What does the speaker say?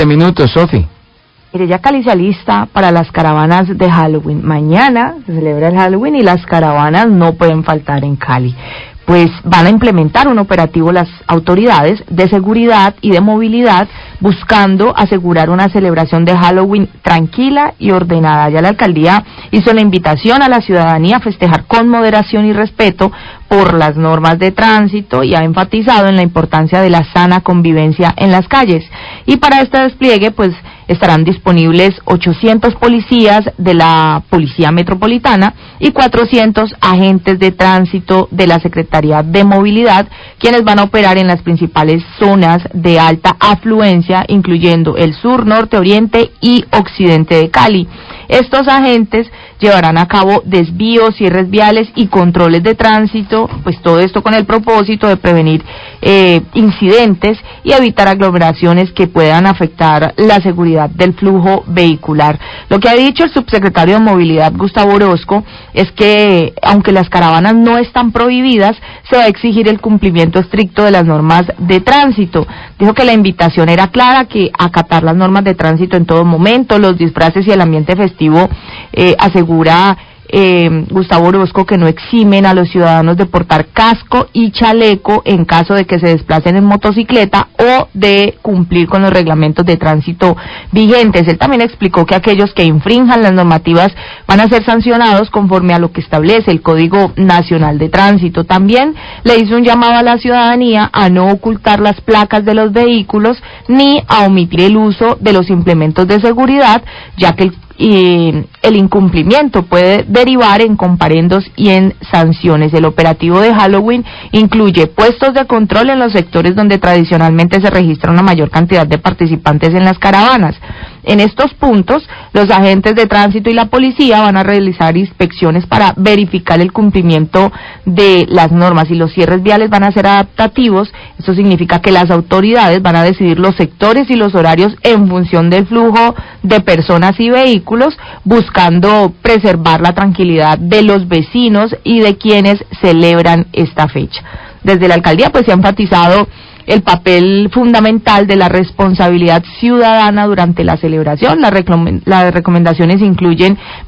7 minutos, Sofi. Mire, ya Cali se alista para las caravanas de Halloween. Mañana se celebra el Halloween y las caravanas no pueden faltar en Cali. Pues van a implementar un operativo las autoridades de seguridad y de movilidad buscando asegurar una celebración de Halloween tranquila y ordenada. Ya la alcaldía hizo la invitación a la ciudadanía a festejar con moderación y respeto por las normas de tránsito y ha enfatizado en la importancia de la sana convivencia en las calles. Y para este despliegue, pues estarán disponibles 800 policías de la Policía Metropolitana y 400 agentes de tránsito de la Secretaría de Movilidad, quienes van a operar en las principales zonas de alta afluencia, incluyendo el sur, norte, oriente y occidente de Cali. Estos agentes llevarán a cabo desvíos, cierres viales y controles de tránsito, pues todo esto con el propósito de prevenir incidentes y evitar aglomeraciones que puedan afectar la seguridad del flujo vehicular. Lo que ha dicho el subsecretario de Movilidad, Gustavo Orozco, es que aunque las caravanas no están prohibidas, se va a exigir el cumplimiento estricto de las normas de tránsito. Dijo que la invitación era clara, que acatar las normas de tránsito en todo momento, los disfraces y el ambiente festivo, asegura Gustavo Orozco, que no eximen a los ciudadanos de portar casco y chaleco en caso de que se desplacen en motocicleta o de cumplir con los reglamentos de tránsito vigentes. Él también explicó que aquellos que infrinjan las normativas van a ser sancionados conforme a lo que establece el Código Nacional de Tránsito. También le hizo un llamado a la ciudadanía a no ocultar las placas de los vehículos ni a omitir el uso de los implementos de seguridad, ya que el incumplimiento puede derivar en comparendos y en sanciones. El operativo de Halloween incluye puestos de control en los sectores donde tradicionalmente se registra una mayor cantidad de participantes en las caravanas. En estos puntos, los agentes de tránsito y la policía van a realizar inspecciones para verificar el cumplimiento de las normas y los cierres viales van a ser adaptativos. Esto significa que las autoridades van a decidir los sectores y los horarios en función del flujo de personas y vehículos, buscando preservar la tranquilidad de los vecinos y de quienes celebran esta fecha. Desde la alcaldía pues se ha enfatizado el papel fundamental de la responsabilidad ciudadana durante la celebración. Las recomendaciones incluyen